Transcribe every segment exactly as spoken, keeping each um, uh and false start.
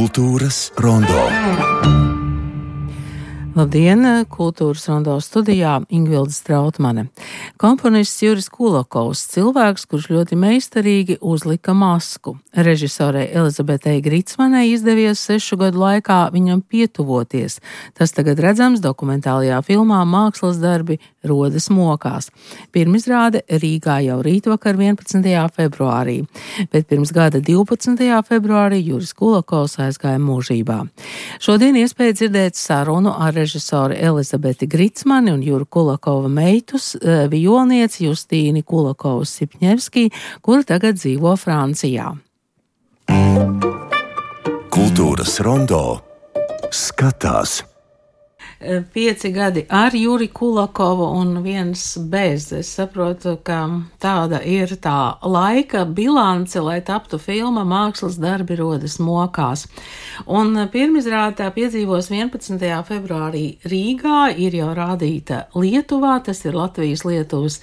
Kultūras rondo. Labdien, Kultūras rondo studijā Ingvilde Strautmane. Komponists Juris Kulakovs, cilvēks, kurš ļoti meistarīgi uzlika masku. Režisorei Elizabetei Gricmanai izdevies sešu gadu laikā viņam pietuvoties. Tas tagad redzams dokumentālajā filmā Mākslas darbi rodas mokās. Pirmizrāde Rīgā jau rītvakar vienpadsmitajā februārī, bet pirms gada divpadsmitajā februārī Juris Kulakovs aizgāja mūžībā. Šodien iespēja dzirdēt sarunu ar režisori Elizabeti Gricmani un Juru Kulakova meitus, vijolnieci Justīni Kulakovu Sipņevski, kura tagad dzīvo Francijā. Kultūras rondo skatās. Pieci gadi ar Juri Kulakovu un viens bez. Es saprotu, ka tāda ir tā laika bilance, lai taptu filma Mākslas darbi rodas mokās. Un pirmizrāde tā piedzīvos vienpadsmitajā februārī Rīgā, ir jau rādīta Lietuvā, tas ir Latvijas-Lietuvas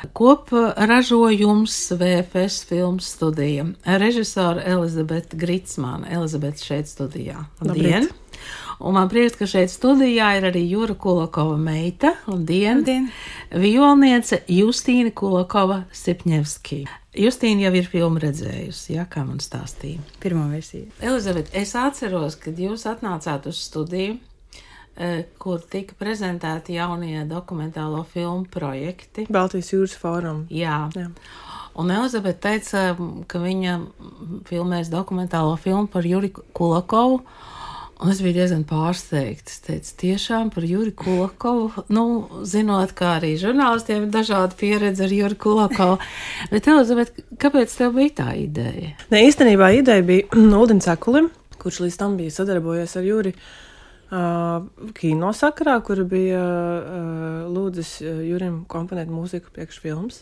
kopražojums V F S filmas studija. Režisora Elizabete Gricmana. Elizabete šeit studijā. Labdien! Un man prieks, ka šeit studijā ir arī Jura Kulakova meita, labdien, labdien. Vijolniece Justīna Kulakova Sipņevski. Justīna jau ir filmu redzējusi, ja, kā man stāstīja? Pirmo versiju. Elizabete, es atceros, kad jūs atnācāt uz studiju, kur tika prezentēti jaunie dokumentālo filmu projekti. Baltijas jūras fórum. Jā. Jā. Un Elizabete teica, ka viņa filmēs dokumentālo filmu par Juri Kulakovu. Un es biju diezgan pārsteigta. Es teicu, tiešām par Juri Kulakovu, nu, zinot, kā arī žurnālistiem ir dažāda pieredze ar Juri Kulakovu. Bet, Elizabete, kāpēc tev bija tā ideja? Ne, īstenībā ideja bija Uldim Cekulim, kurš līdz tam bija sadarbojies ar Juri uh, kino sakarā, kur bija uh, lūdzis Jurim komponēt mūziku priekš filmas.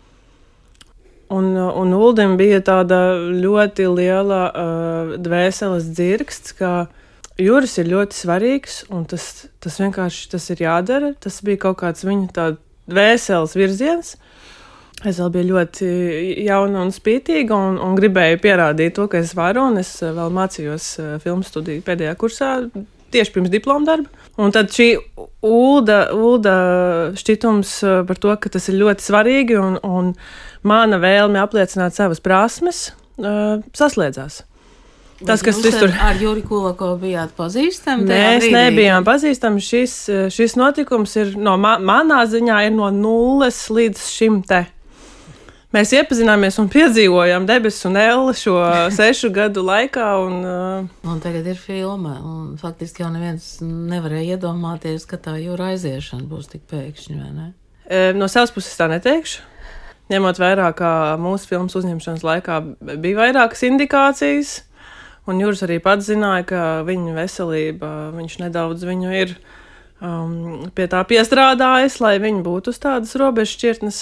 Un, un Uldim bija tāda ļoti liela uh, dvēseles dzirksts, ka Juris ir ļoti svarīgs, un tas, tas vienkārši tas ir jādara. Tas bija kaut kāds viņa tāda dvēseles virziens. Es vēl biju ļoti jauna un spītīga, un, un gribēju pierādīt to, ka es varu, un es vēl mācījos filmu studiju pēdējā kursā, tieši pirms diploma darba. Un tad šī Ulda, Ulda šķitums par to, ka tas ir ļoti svarīgi, un, un mana vēlme apliecināt savas prasmes, uh, saslēdzās. Tas, kas jūs tur... ar Juri Kulakovu bijāt pazīstami? Mēs nebijām pazīstami. Šis, šis notikums ir no ma- manā ziņā ir no nulles līdz šim te. Mēs iepazināmies un piedzīvojām debesu un elli šo sešu gadu laikā. Un, uh... un tagad ir filma, un faktiski jau neviens nevarēja iedomāties, ka tā Jura aiziešana būs tik pēkšņi, vai ne? No savas puses tā neteikšu. Ņemot vērā, ka mūsu filmas uzņemšanas laikā bija vairākas indikācijas, un Juris arī pats zināja, ka viņa veselība, viņš nedaudz viņu ir um, pie tā piestrādājis, lai viņa būtu uz tādas robežas šķirtnes.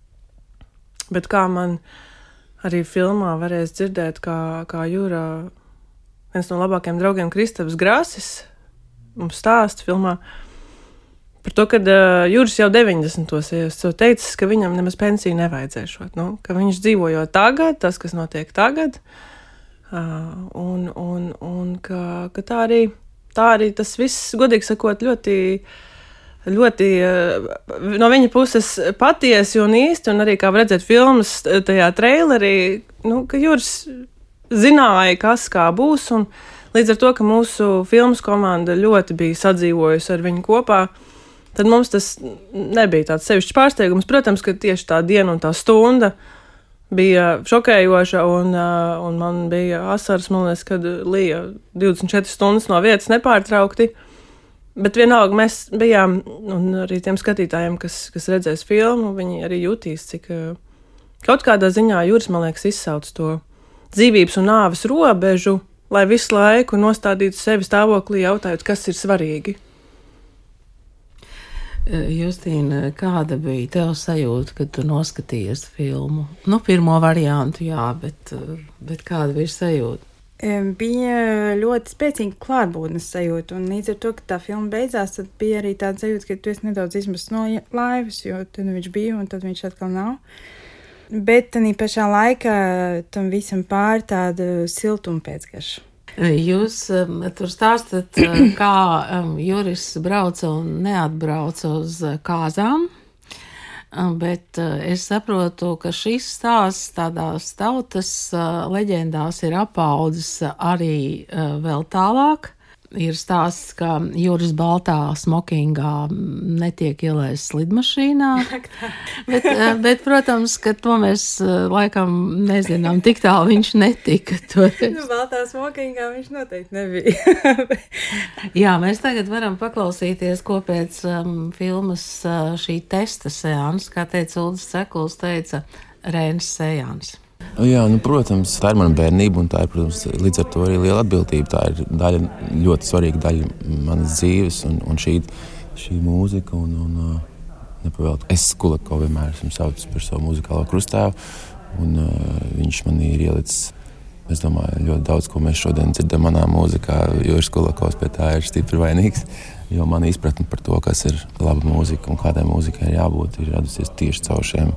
Bet kā man arī filmā varēs dzirdēt, kā, kā Jura, viens no labākajiem draugiem Kristaps Grasis, mums stāsta filmā par to, ka uh, Juris jau deviņdesmitos jau teicis, ka viņam nemaz pensiju nevajadzēšot, nu, ka viņš dzīvojo tagad, tas, kas notiek tagad, Uh, un, un, un ka, ka tā, arī, tā arī tas viss, godīgi sakot, ļoti, ļoti uh, no viņa puses patiesi un īsti, un arī, kā var redzēt filmas tajā trailerī, nu, ka Juris zināja, kas kā būs, un līdz ar to, ka mūsu filmas komanda ļoti bija sadzīvojusi ar viņu kopā, tad mums tas nebija tāds sevišķs pārsteigums. Protams, ka tieši tā diena un tā stunda bija šokējoša, un, uh, un man bija asaras, man liekas, kad lija divdesmit četras stundas no vietas nepārtraukti. Bet vienalga mēs bijām, un arī tiem skatītājiem, kas, kas redzēs filmu, viņi arī jutīs, cik uh, kaut kādā ziņā Juris, man liekas, izsauc to dzīvības un nāves robežu, lai visu laiku nostādītu sevi stāvoklī, jautājot, kas ir svarīgi. Justīna, kāda bija tev sajūta, kad tu noskatījies filmu? Nu, pirmo variantu, jā, bet, bet kāda bija sajūta? Bija ļoti spēcīga klātbūtnes sajūta, un līdz ar to, ka tā filma beidzās, tad bija arī tāda sajūta, ka tu esi nedaudz izmests no laivas, jo tad viņš bija, un tad viņš atkal nav. Bet tādā pašā laikā tam visam pāri tāda siltuma pēcgarša. Jūs um, tur stāstat, kā um, Juris brauca un neatbrauca uz kāzām, um, bet uh, es saprotu, ka šis stāsts tādās tautas uh, leģendās ir apaudzis arī uh, vēl tālāk. Ir stāsts, ka Juris baltā smokingā netiek ielaists lidmašīnā, bet, bet, protams, ka to mēs laikam nezinām, tik tālu viņš netika. Nu, baltā smokingā viņš noteikti nebija. Jā, mēs tagad varam paklausīties, ko pēc um, filmas uh, šī testa seans, kā teica Uldis Cekuls, teica Reinis Sejāns. Jā, nu, protams, tā ir mana bērnība, un tā ir, protams, līdz ar to arī liela atbildība. Tā ir daļa, ļoti svarīga daļa manas dzīves, un, un šī, šī mūzika, un, un nepavēltu. Es Kulakovu vienmēr esmu saucis par savu muzikālo krustāvu, un uh, viņš man ir ielicis, es domāju, ļoti daudz, ko mēs šodien dzirdam manā mūzikā, Juris Kulakovs pie tā ir stipri vainīgs, jo mana izpratne par to, kas ir laba mūzika un kādai mūzikai ir jābūt, ir radusies tieši caur šiem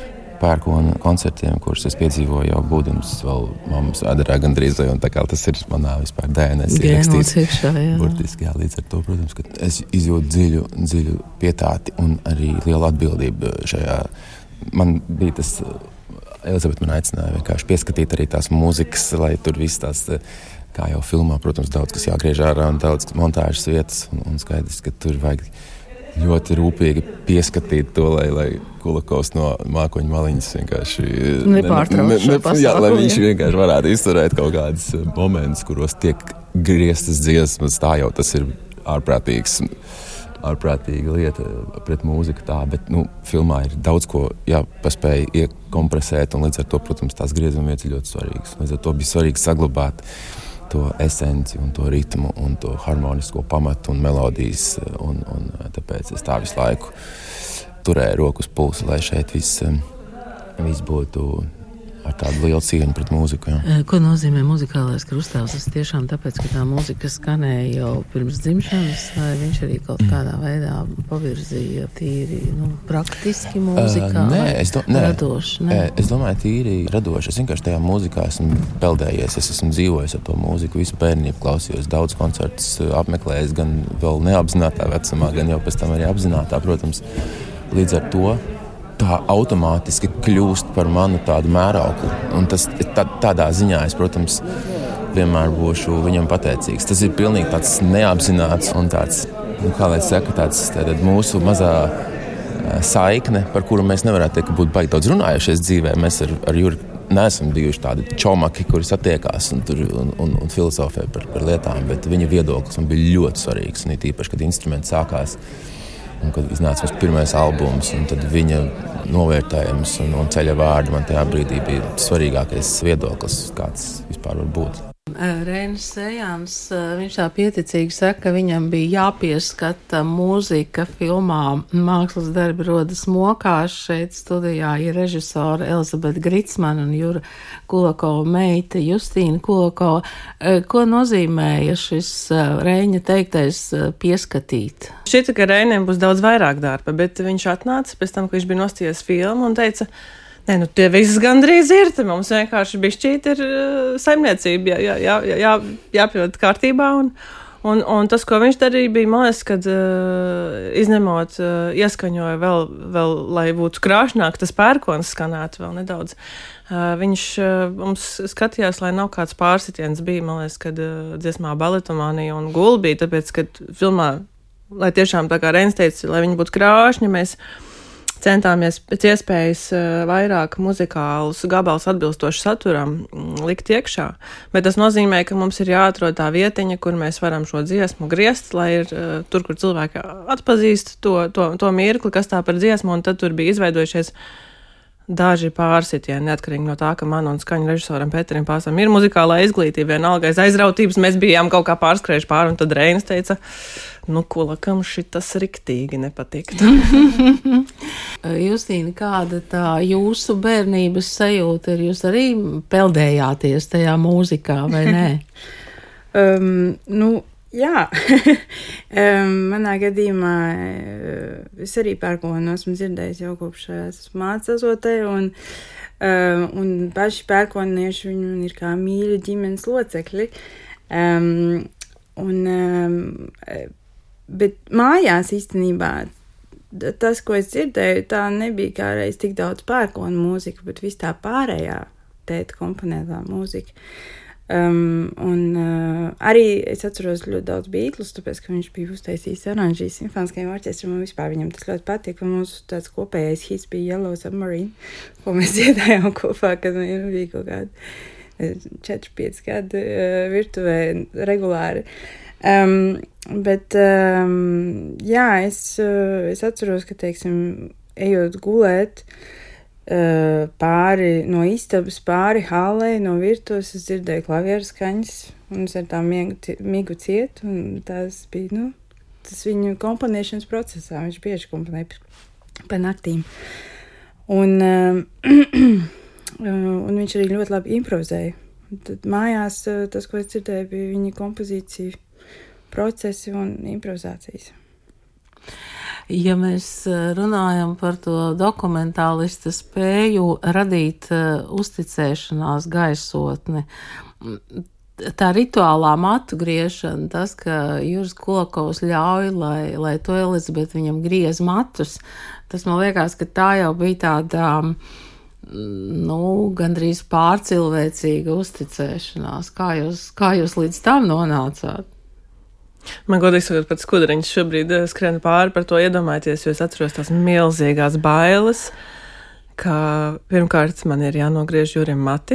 pērkona koncertiem, kurus es piedzīvoju jau būdams vēl mammas ādarā gandrīz, un tā kā tas ir manā vispār D N S ierakstīts. Burtiski, jā, līdz ar to, protams, ka es izjūtu dziļu, dziļu pietāti un arī lielu atbildību šajā. Man bija tas, Elizabete man aicināja vienkārši pieskatīt arī tās mūzikas, lai tur viss tās, kā jau filmā, protams, daudz kas jāgriež ārā un daudz montāžas vietas, un, un skaidrs, ka tur vajag ļoti rūpīgi pieskatīt to, lai, lai Kulakovs no mākoņu maliņas vienkārši nepārtrauc šo pasākumu. Jā, lai viņš vienkārši varētu izturēt kaut kādus momentus, kuros tiek grieztas dziesmas, tā jau tas ir ārprātīgs, ārprātīga lieta pret mūziku tā, bet, nu, filmā ir daudz ko jāpaspēj iekompresēt, un līdz ar to, protams, tās griezuma vietas ir ļoti svarīgas. Līdz ar to bija svarīgi saglabāt to esenci un to ritmu un to harmonisko pamatu un melodijas, un, un tāpēc es tā visu laiku turēju roku uz pulsa, lai šeit viss, viss būtu ar tādu lielu cieņu pret mūziku. Jā. Ko nozīmē muzikālais krustāvs? Tas tiešām tāpēc, ka tā mūzika skanēja jau pirms dzimšanas, vai viņš arī kaut kādā veidā pavirzīja tīri, nu, praktiski mūzikā, uh, nē, es do, nē, radoši? Nē, es domāju, tīri radoši. Es vienkārši tajā mūzikā esmu peldējies, es esmu dzīvojis ar to mūziku, visu bērnību klausījos, daudz koncertus apmeklējis, gan vēl neapzinātā vecumā, gan jau pēc tam arī apzinātā, protams. Līdz ar to tā automātiski kļūst par manu tādu mērauklu. Un tas, tā, tādā ziņā es, protams, vienmēr būšu viņam pateicīgs. Tas ir pilnīgi tāds neapzināts un tāds, nu, kā lai saka, tāds tātad mūsu mazā saikne, par kuru mēs nevarētu teikt, ka būtu baigi daudz runājušies dzīvē. Mēs ar, ar Juri neesam bijuši tādi čomaki, kuri satiekās un, tur, un, un, un filozofē par, par lietām, bet viņa viedoklis man bija ļoti svarīgs. Un it īpaši, kad instrumenti sākās, un kad iznāca mums pirmais albums, un tad viņa novērtējums un, un ceļa vārdi man tajā brīdī bija svarīgākais viedoklis, kāds vispār var būt. Reinis Sejāns, viņš tā pieticīgi saka, ka viņam bija jāpieskata mūzika filmā Mākslas darbi rodas mokās. Šeit studijā ir režisora Elizabete Gricmana un Jura Kulakova meita Justīna Kulakova. Ko nozīmēja šis Reiņa teiktais pieskatīt? Šķita, ka Reinim būs daudz vairāk darba, bet viņš atnāca pēc tam, ka viņš bija nostājies filmu un teica, nē, nu tie viss gandrīz ir, te mums vienkārši bišķīt ir uh, saimniecība, jā, jā, jā, jā, jāpjūt kārtībā, un, un, un tas, ko viņš darīja, bija, man liekas, kad uh, izņemot, uh, ieskaņoja vēl, vēl, lai būtu krāšnāk, tas pērkons skanētu vēl nedaudz. Uh, viņš uh, mums skatījās, lai nav kāds pārsitiens bija, man liekas, kad uh, dziesmā Baletomānija un Gulbī, tāpēc, kad filmā, lai tiešām tā kā Reinis teica, lai viņi būtu krāšņi, mēs centāmies pēc iespējas vairāk muzikālus gabals atbilstoši saturam likt iekšā, bet tas nozīmē, ka mums ir jāatrod tā vietiņa, kur mēs varam šo dziesmu griezt, lai ir tur, kur cilvēki atpazīst to, to, to mirkli, kas tā par dziesmu, un tad tur bija izveidojušies daži pārsitieni, neatkarīgi no tā, ka man un skaņu režisoram Pēterim Pāsam ir muzikālā izglītība, vienalga aiz aizrautības, mēs bijām kaut kā pārskrējuši pāri, un tad Reinis teica, nu, Kulakam šitas riktīgi nepatiktu. Justīna, kāda tā jūsu bērnības sajūta ir? Jūs arī peldējāties tajā mūzikā, vai nē? um, nu, jā. um, manā gadījumā es arī pērkonu esmu dzirdējis jau kopš esmu mācasotē, un, um, un paši pērkonieši viņi ir kā mīļi ģimenes locekļi. Um, un, um, bet mājās īstenībā tas, ko es dzirdēju, tā nebija kā reiz tik daudz pērkona mūzika, bet viss tā pārējā tēta komponētā mūzika. Um, un uh, arī es atceros ļoti daudz Beatlus, tāpēc, ka viņš bija uztaisījis oranžijas simfoniskajam orķestram, un vispār viņam tas ļoti patīk, un mūsu tāds kopējais hits bija Yellow Submarine, ko mēs dziedājām kopā, kad man bija kaut kādi četri pieci gadi uh, virtuvē regulāri. Um, bet, um, jā, es, uh, es atceros, ka, teiksim, ejot gulēt, Uh, pāri no istabas, pāri hallei, no virtuves, es dzirdēju klavieru skaņas, un es ar tā miegu, migu cietu, un tas bija, nu, tas viņu komponēšanas procesā, viņš bieži komponēja pa naktīm. Un, uh, un viņš arī ļoti labi improvizēja. Tad mājās uh, tas, ko es dzirdēju, bija viņa kompozīcija procesi un improvizācijas. Ja mēs runājam par to dokumentālista spēju radīt uh, uzticēšanās gaisotni, tā rituālā matu griešana, tas, ka Juris Kulakovs ļauj, lai, lai to Elizabete viņam griez matus, tas man liekas, ka tā jau bija tāda, nu, gandrīz pārcilvēcīga uzticēšanās. Kā jūs, kā jūs līdz tam nonācāt? Man godīgi sakot, pat skudriņš šobrīd skrien pāri par to iedomājieties, jo es atceros tās milzīgās bailes, ka pirmkārt man ir jānogriež Jurim mati.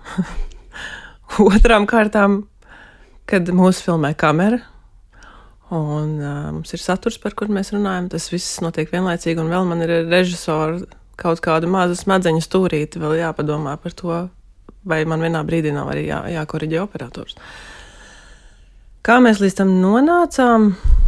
Otrām kārtām, kad mūsu filmē kamera, un uh, mums ir saturs, par kur mēs runājam, tas viss notiek vienlaicīgi, un vēl man ir režisori kaut kādu mazu smadzeņu stūrīti, vēl jāpadomā par to, vai man vienā brīdī nav arī jā, jākoriģē operators. Kā mēs līdz tam nonācām?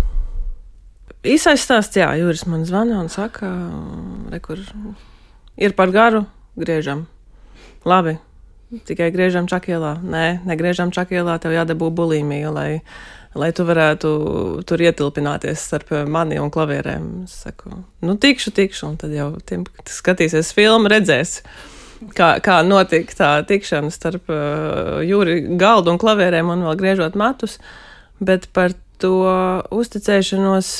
Īsais stāsts, jā, Juris man zvana un saka, rekur, ir par garu, griežam. Labi, tikai griežam čakielā. Nē, negriežam čakielā, tev jādabū bulimija, lai, lai tu varētu tur ietilpināties starp mani un klavierēm. Es saku, nu tikšu, tikšu, un tad jau tiem, kas skatīsies filmu, redzēs. Kā, kā notika tā tikšana starp uh, Juri galdu un klavierēm un vēl griežot matus, bet par to uzticēšanos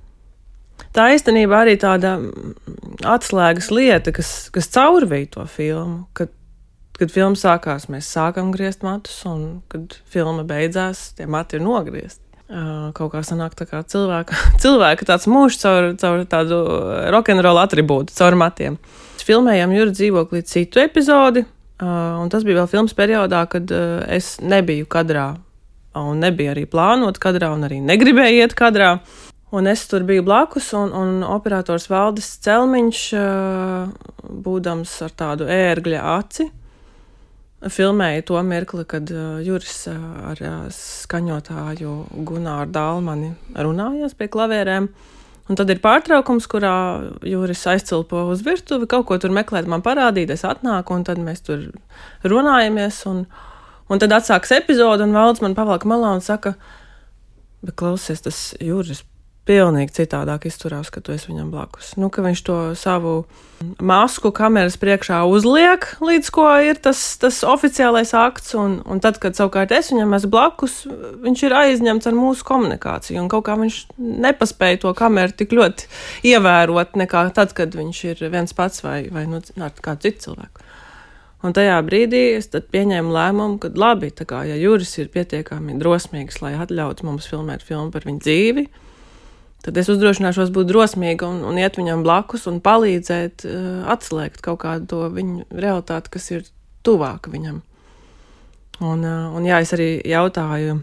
tā īstenībā arī tāda atslēgas lieta, kas, kas caurvīja to filmu, kad, kad filma sākās, mēs sākam griezt matus, un kad filma beidzās, tie mati ir nogriezti. Uh, kaut kā sanāk tā kā cilvēka, cilvēka tāds mūžs caur, caur tādu rokenrola atribūtu, caur matiem. Filmējām Jura dzīvokli citu epizodi, uh, un tas bija vēl filmas periodā, kad uh, es nebiju kadrā, un nebija arī plānot kadrā, un arī negribēju iet kadrā. Un es tur biju blakus, un, un operators Valdis Celmiņš, uh, būdams ar tādu ērgļa aci, filmēja to mirkli, kad uh, Juris uh, ar uh, skaņotāju Gunāru Dālmani runājās pie klavierēm. Un tad ir pārtraukums, kurā Juris aizcilpo uz virtuvi, kaut ko tur meklēt, man parādīt, es atnāku, un tad mēs tur runājamies, un, un tad atsāks epizode, un Valds man pavalka malā un saka, bet klausies, tas Juris pilnīgi citādāk izturās, ka tu esi viņam blakus. Nu, ka viņš to savu masku kameras priekšā uzliek, līdz ko ir tas, tas oficiālais akts, un, un tad, kad savukārt es viņam esmu blakus, viņš ir aizņemts ar mūsu komunikāciju, un kaut kā viņš nepaspēja to kameru tik ļoti ievērot, nekā tad, kad viņš ir viens pats vai, vai nu, ar kādu citu cilvēku. Un tajā brīdī es tad pieņēmu lēmumu, ka labi, tā kā, ja Juris ir pietiekami drosmīgs, lai atļautu mums filmēt filmu par viņu dzīvi, tad es uzdrošināšos būt drosmīga un, un iet viņam blakus un palīdzēt uh, atslēgt kaut kādu to viņu realitāti, kas ir tuvāka viņam. Un, uh, un jā, es arī jautāju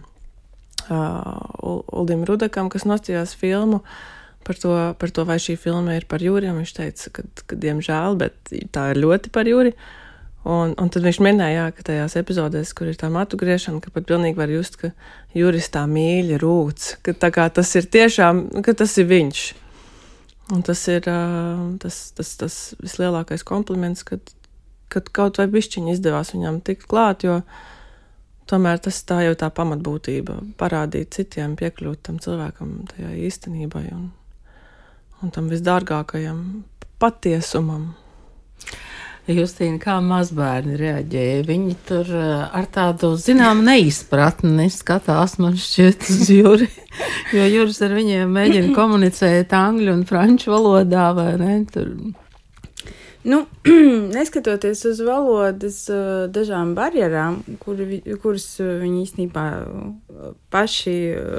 uh, Uldim Rudakam, kas nostājās filmu, par to, par to, vai šī filma ir par Juri, un viņš teica, ka, ka diemžēl, bet tā ir ļoti par Juri. Un, un tad viņš minēja, ka tajās epizodēs, kur ir tā matu griešana, ka pat pilnīgi var just, ka Juris tā mīļa rūc, ka tā kā tas ir tiešām, ka tas ir viņš. Un tas ir tas, tas, tas vislielākais kompliments, kad, kad kaut vai bišķiņi izdevās viņam tikt klāt, jo tomēr tas tā jau tā pamatbūtība, parādīt citiem, piekļūt tam cilvēkam tajā īstenībai un, un tam visdārgākajam patiesumam. Justīna, kā mazbērni reaģēja? Viņi tur ar tādu, zinām, neizpratni skatās, man šķiet, uz Juri, jo Juris ar viņiem mēģina komunicēt angļu un franču valodā, vai ne? Tur... Nu, neskatoties uz valodas dažām barjerām, kur, kuras viņi īstenībā paši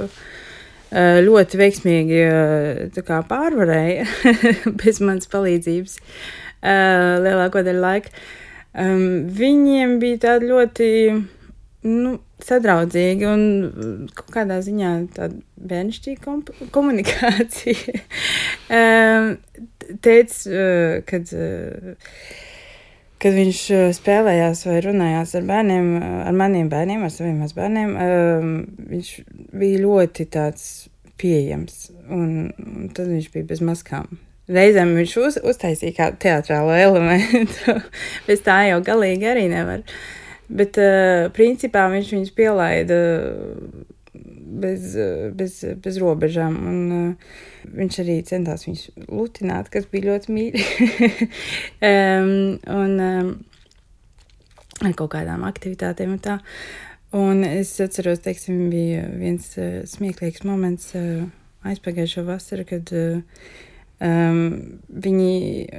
ļoti veiksmīgi tā kā pārvarēja bez manas palīdzības, Uh, lielāko daļu laika. Um, viņiem bija tāda ļoti nu, sadraudzīgi un kaut kādā ziņā tāda bērnišķīga kom- komunikācija. um, teic, uh, kad, uh, kad viņš spēlējās vai runājās ar bērniem, ar maniem bērniem, ar saviem mazbērniem, um, viņš bija ļoti tāds pieejams un, un tad viņš bija bez maskām. Reizēm viņš uz, uztaisīja kādu teatrālo elementu, bez tā jau galīgi arī nevar. Bet, uh, principā, viņš viņus pielaida bez, bez, bez robežām, un uh, viņš arī centās viņus lutināt, kas bija ļoti mīļi. um, un um, ar kaut kādām aktivitātēm un tā. Un es atceros, teiksim, bija viens uh, smieklīgs moments uh, aizpagājušo vasaru, kad uh, Um, viņi,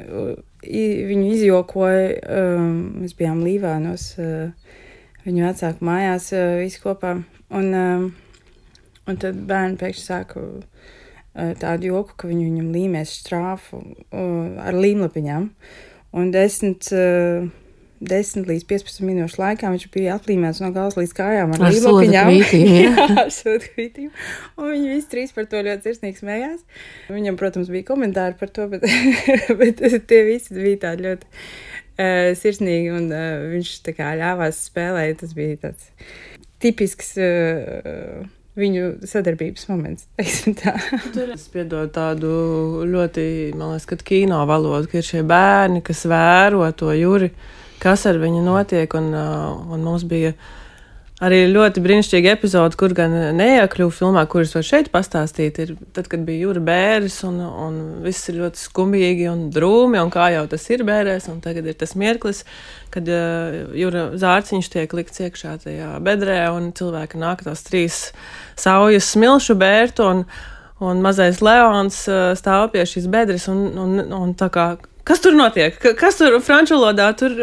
i, viņu izjokoja, um, mēs bijām Līvānos, uh, viņu vecāku mājās uh, visi kopā, un, um, un tad bērni pēkšņi sāka uh, tādu joku, ka viņi viņam līmēs štrāfu uh, ar līmlapiņām, un desmit, uh, desmit līdz piecpadsmit minūšu laikā viņš bija atlīmēts no galvas līdz kājām ar, ar līmlapiņām. Jā, ar soda kvītīm. Un viņi visi trīs par to ļoti sirsnīgi smējās. Viņam, protams, bija komentāri par to, bet, bet tie visi bija tādi ļoti uh, sirsnīgi, un uh, viņš tā kā ļāvās spēlēt. Tas bija tāds tipisks uh, viņu sadarbības moments, teiksim tā. Tur es piedodu tādu ļoti, man liekas, kad kino valodu, ka ir šie bērni, kas vēro to Juri, kas ar viņu notiek, un, un mums bija arī ļoti brīnišķīga epizode, kur gan neiekļuva filmā, kuras var šeit pastāstīt, ir tad, kad bija Jura bēris, un, un viss ir ļoti skumbīgi un drūmi, un kā jau tas ir bērēs, un tagad ir tas mirklis, kad uh, Jura zārciņš tiek likts iekšā tajā bedrē, un cilvēki nāk tās trīs saujas smilšu bērtu, un, un mazais Leons uh, stāv pie šīs bedres, un, un, un tā kā kas tur notiek? Kas tur franču valodā? Tur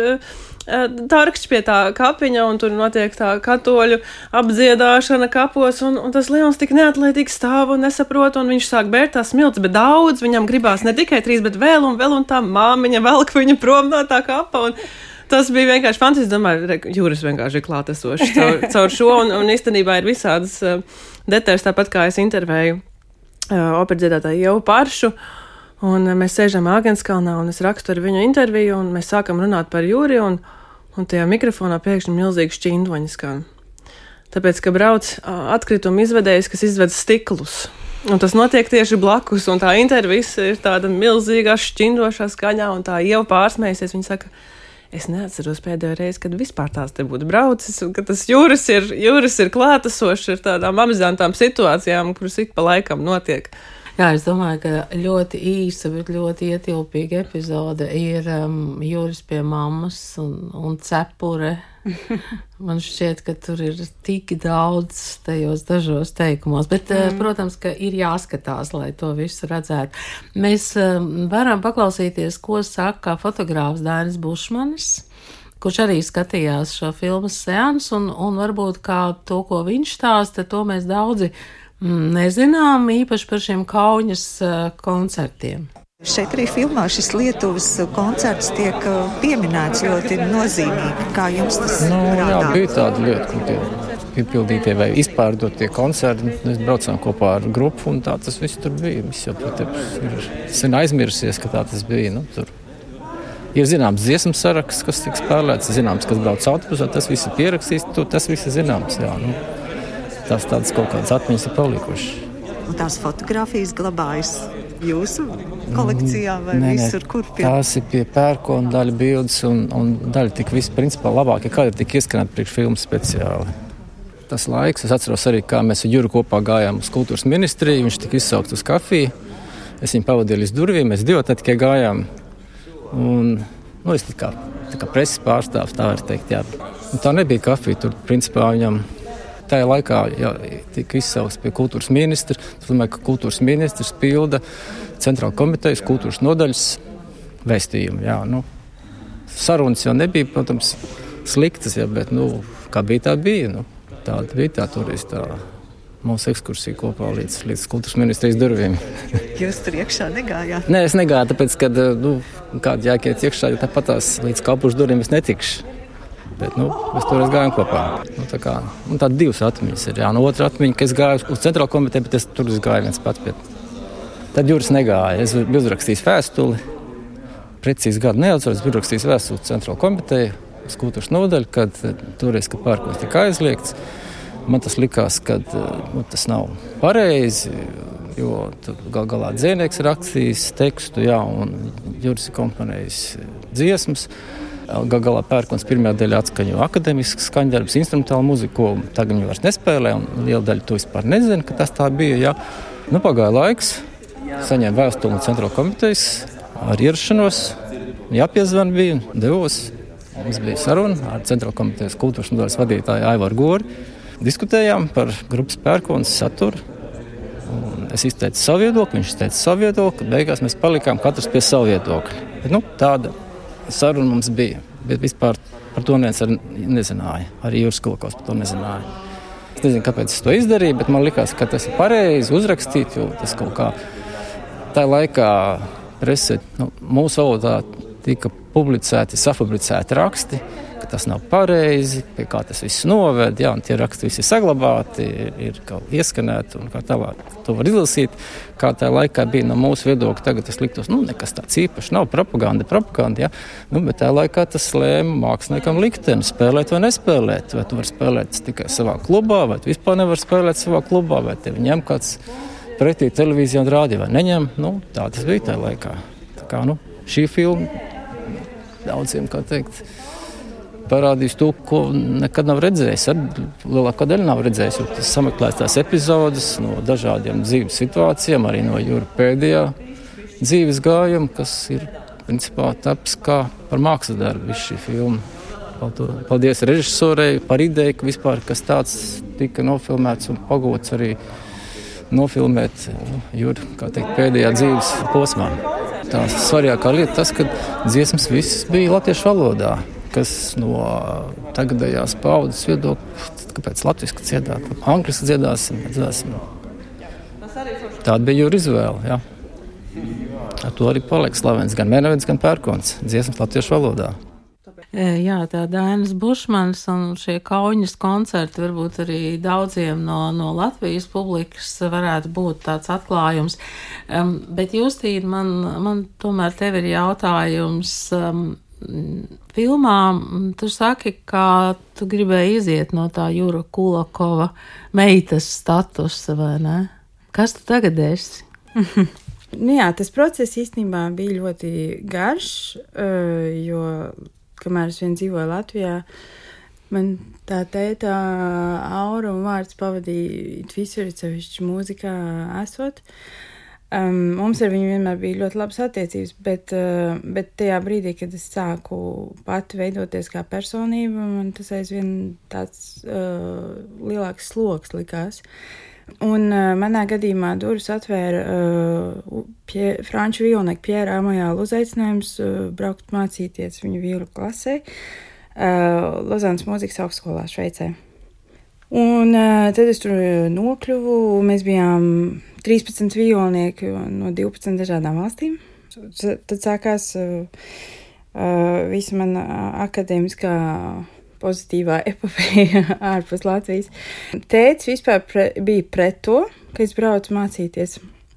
tarkšķi pie tā kapiņa, un tur notiek tā katoļu apdziedāšana kapos, un, un tas Leons tik neatlaidīgi stāv un nesaprot, un viņš sāk bērt tās smilts, bet daudz, viņam gribās ne tikai trīs, bet vēl un vēl, un tā māmiņa velk viņu prom no tā kapa, un tas bija vienkārši fantastiski. Domāju, Juris vienkārši ir klātesošs caur, caur šo, un, un īstenībā ir visādas uh, detaļas, tāpat kā es intervēju uh, operdziedātāju Ievu Paršu. Un mēs sēžam Āgenskalnā, un es rakstu ar viņu interviju, un mēs sākam runāt par Juri, un, un tajā mikrofonā pēkšņi milzīgi šķindoņi skan. Tāpēc, ka brauc atkritumu izvedējs, kas izved stiklus. Un tas notiek tieši blakus, un tā intervija ir tāda milzīgā šķindošā skaņā, un tā Ieva pārsmējusies. Viņa saka, es neatceros pēdējo reizi, kad vispār tās te būtu braucis, un ka tas Juris ir, Juris ir klātesošs ar tādām amizantām situācijām, kuras ik pa laikam notiek. Jā, es domāju, ka ļoti īsa, bet ļoti ietilpīga epizode ir um, Juris pie mammas un, un cepure. Man šķiet, ka tur ir tik daudz tajos dažos teikumos, bet, mm. uh, protams, ka ir jāskatās, lai to visu redzētu. Mēs um, varam paklausīties, ko saka fotogrāfs Dainis Bušmanis, kurš arī skatījās šo filmas seansu, un, un varbūt kā to, ko viņš stāsta, to mēs daudzi nezinām, īpaši par šiem Kauņas uh, koncertiem. Šeit arī filmā šis Lietuvas koncerts tiek pieminēts ļoti nozīmīgi. Kā jums tas nu, prātā? Jā, bija tāda lieta, kur tie piepildītie vai izpārdotie koncerti. Mēs braucām kopā ar grupu, un tā tas viss tur bija. Viss jau, protams, ir sen aizmirsies, ka tā tas bija. Nu, tur ir zināms dziesmu saraksts, kas tiek spēlēts, zināms, kas brauc autobusā, tas viss ir pierakstīts, tas viss ir zināms, jā, nu. Tās tādas kaut kādas atmiņas ir palikušas. Un tās fotogrāfijas glabājas jūsu kolekcijā vai nē, visur, nē, kur pie? Tās ir pie pērkona daļa bildes, un, un daļa tik viss principā labāk, ja kāda tik ieskanēt priekš filmu speciāli. Tas laiks, es atceros arī, kā mēs ar Juru kopā gājām uz kultūras ministriju, viņš tika izsaukts uz kafiju, es viņu pavadīju līdz durvīm, mēs divi tad tikai gājām, un Nu, es tā kā, tā kā preses pārstāvs, tā var teikt, jā. Un tā nebija kafija, tur principā viņam tajā laikā jā, tika izsaukts pie kultūras ministra. Tas domāju, ka kultūras ministrs pilda centrāla komitejas kultūras nodaļas vēstījumu, jā, nu. Sarunas jau nebija, protams, sliktas, jā, bet, nu, kā bija, tā bija, nu. Tāda bija tā toreiz tā mūsu ekskursija kopā līdz, līdz kultūras ministrijas durvīm. Jūs tur iekšā negājāt? Nē, es negāju, tāpēc, kad, nu, kāda jākiet iekšā, jo tāpatās līdz kalpušu durvīm es netikšu. Bet, nu, mēs toreiz gājām kopā. Nu, tā kā, un tāda divas atmiņas ir, jā. Nu, otra atmiņa, ka es gāju uz centrālu komiteju, bet es tur es gāju viens pats. Bet tad Juris negāja. Es biju uzrakstījis vēstuli. Precīzi gadu neatceros, biju uzrakstījis vēstuli centrālu komiteju uz kultūras nodaļu, kad toreiz, kad pērkons tika aizliegts. Man tas likās, ka nu, tas nav pareizi, jo gal galā dzēnieks rakstījis tekstu, jā, un Juris ir komponējis dziesmas. Gal galā pērkons pirmajā daļā atskaņo akademisks skaņdarbs, instrumentālu muziku, ko tagad viņi vairs nespēlē, un liela daļa to vispār nezina, ka tas tā bija, jā. Nu, pagāja laiks, saņēma vēstuli no centrāla komitejas ar ierašanos, jāpiezvan bija, devos. Mums bija saruna ar centrāla komitejas kultūras nodaļas vadītāju Aivaru Gori. Diskutējām par grupas pērkons saturu. Un es izteicu savu viedokli, viņš izteica savu viedokli. Beigās mēs palikām katrs pie savu viedokļa. Bet, nu, tāda saruna mums bija. Bet vispār par to neviens arī nezināja. Arī Juris Kulakovs par to nezināja. Es nezinu, kāpēc es to izdarīju, bet man likās, ka tas ir pareizi uzrakstīt, jo tas kaut kā tā laikā presē, nu, mūsu valodā tika publicēti, safabricēti raksti, ka tas nav pareizi, pie kā tas viss noved, jā, un tie raksti visi ir saglabāti, ir, ir kaut ieskanēti un kā tālāk. To var izlasīt, kā tā laikā bija no mūsu viedokļa, tagad tas liktos, nu, nekas tāds īpaši, nav propaganda, propaganda, jā, nu, bet tā laikā tas lēma māksliniekam likteni, spēlēt vai nespēlēt, vai tu vari spēlēt tikai savā klubā, vai tu vispār nevar spēlēt savā klubā, vai tevi ņem kāds pretī televīzija un rādio, vai neņem, nu, tā tas bija tā laikā. Tā kā, nu, šī filma daudziem, kā teikt, parādījis to, ko nekad nav redzējis. Ar lielākā daļa nav redzējis, jo tas sameklēs tās epizodes no dažādiem dzīves situācijām, arī no Jura pēdējā dzīves gājuma, kas ir, principā, taps kā par mākslas darbu visu šī filma. Paldies režisorei par ideju, ka vispār kas tāds tika nofilmēts un pagots arī nofilmēt nu, Jura, kā teikt, pēdējā dzīves posmā. Tā svarīgākā lieta tas, ka dziesmas visas bija latviešu valodā, kas no tagadējās paudzes viedokļa, kāpēc latviski dziedāt, angliski dziedāsim, dziedāsim. Tāda bija Jura izvēle, jā. Ar to arī paliek slavens gan Mēnevedis, gan Pērkons, dziesmas latviešu valodā. Jā, tā Dainas Bušmanas un šie Kauņas koncerti varbūt arī daudziem no, no Latvijas publikas varētu būt tāds atklājums. Um, bet Justīna, man, man tomēr tev ir jautājums. Um, filmā tu saki, ka tu gribēji iziet no tā Jura Kulakova meitas statusa, vai ne? Kas tu tagad esi? Nu jā, tas process īstenībā bija ļoti garš, jo kamēr es vien dzīvoju Latvijā, man tā tēta aura un vārds pavadīja visur, sevišķi mūzikā esot. Um, mums ar viņu vienmēr bija ļoti labas attiecības, bet, uh, bet tajā brīdī, kad es sāku pati veidoties kā personība, man tas aizvien tāds uh, lielāks sloks likās. Un uh, manā gadījumā durvis atvēra uh, pie, franču vīlnieku Pjēra Amajāla uzaicinājums uh, braukt mācīties viņu vīlu klasē uh, Lozānas mūzikas augstskolā Šveicē. Un uh, tad es tur nokļuvu, mēs bijām trīspadsmit vīlnieki no divpadsmit dažādām valstīm. Tad sākās uh, uh, visa mana akadēmiskā pozitīvā epopeja ārpus Latvijas. Tētis vispār pre, bija pret to, ka es braucu mācīties.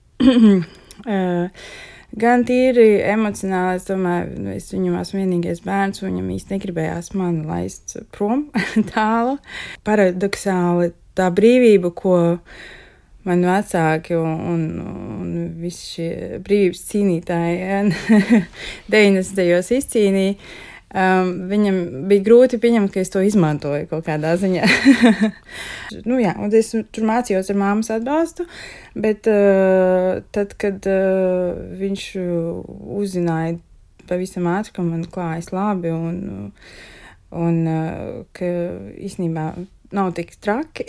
uh, gan tīri emocionāli, es domāju, es viņam esmu vienīgais bērns, un viņam īsti negribējās mani laist prom tālu. Paradoksāli tā brīvība, ko man vecāki un, un, un visi šie brīvības cīnītāji deviņdesmitajos izcīnīja, Um, viņam bija grūti pieņemt, ka es to izmantoju kaut kādā ziņā. nu jā, un es tur mācījos ar māmas atbalstu, bet uh, tad, kad uh, viņš uzzināja pavisam ātri, ka man klājas labi un, un ka īstenībā nav tik traki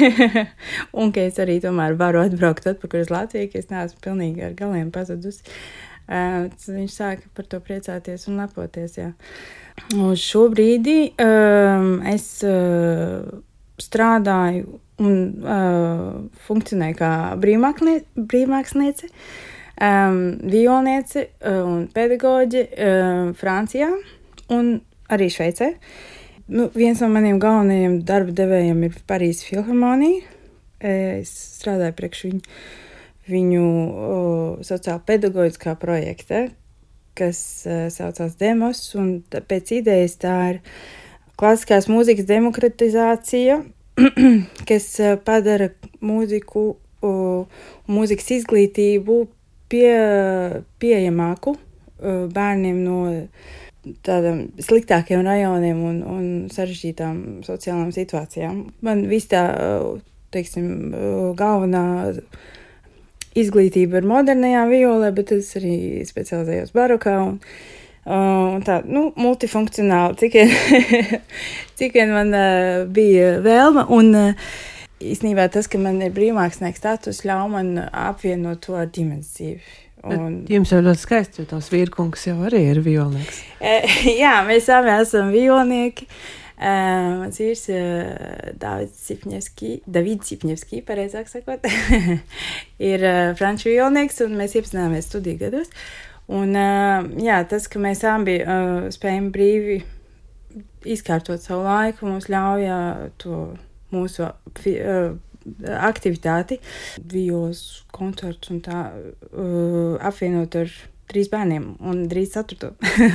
un ka es arī tomēr varu atbraukt atpakaļ uz Latviju, ka es neesmu pilnīgi ar galiem pazudusi. Uh, viņš sāka par to priecāties un lepoties, jā. Uz šo brīdi um, es uh, strādāju un uh, funkcionēju kā brīvmāksliniece, um, violniece uh, un pedagoģe uh, Francijā un arī Šveicē. Nu, viens no maniem galvenajiem darba devējiem ir Parīzes filharmonija. Es strādāju priekš viņu. viņu uh, sociāli pedagoģiskā projekta, kas uh, saucās Demos, un tā, pēc idejas tā ir klasiskās mūzikas demokratizācija, kas uh, padara mūziku un uh, mūzikas izglītību pie, pieejamāku uh, bērniem no tādām sliktākiem rajoniem un, un sarežģītām sociālām situācijām. Man viss tā, uh, teiksim, uh, galvenā izglītība ir modernajā violē, bet es arī specializējos barokā un, un tā, nu, multifunkcionāli, cik vien, cik vien man uh, bija vēlme. Un uh, īstenībā tas, ka man ir brīvmākslinieks status, ļauj man apvienot to ar ģimenes dzīvi. Un... Bet jums jau ļoti skaisti, jo tās vīrkungs jau arī ir violnieks. Jā, mēs abi esam violnieki. Uh, mans vīrs uh, Davids Cipņevski, Davids Cipņevski, pareizāk sakot, ir uh, franču violnieks, un mēs iepazinājāmies studiju gados. Un, uh, jā, tas, ka mēs abi uh, spējam brīvi izkārtot savu laiku, mums ļauj uh, to mūsu uh, aktivitāti, violas koncerts un tā uh, apvienot ar trīs bērniem un drīz ceturto.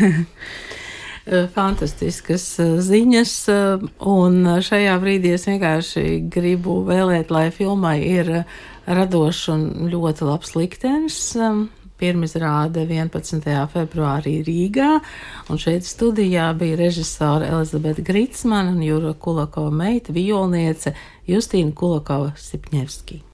Fantastiskas ziņas, un šajā brīdī es vienkārši gribu vēlēt, lai filmai ir radošs un ļoti labs liktenis. Pirmizrāde vienpadsmitajā februārī Rīgā, un šeit studijā bija režisora Elizabete Gricmana un Jura Kulakova meita, violniece Justīna Kulakova Cipņevski.